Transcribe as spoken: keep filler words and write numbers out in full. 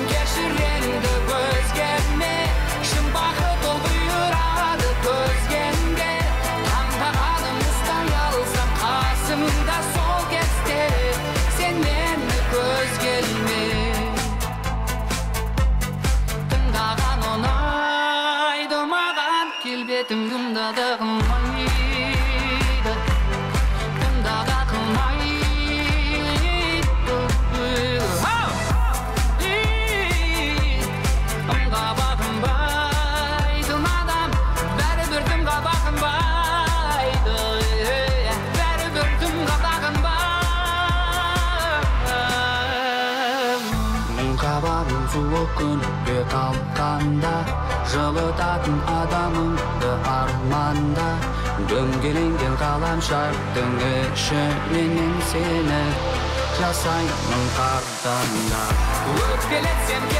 кешіреңді көзгеме шын бақыт ол бұйырады көзгенде таңдағаным ұстай алсам қасымда сол кезде сен мені көзгелме тыңдаған ұнайды маған келбетің тыңдады қылмайды тыңдада қылмайды ымға бақынбайды адам бәрібір дымға бақынбайды бәрібір дымға бақынбайды қабағың сұлу күн бет алқанда жылытатын адамыңды арманда дөңгеленген ғаламшардың ішінен мен сені жасаймын қартаңда өкпелетсем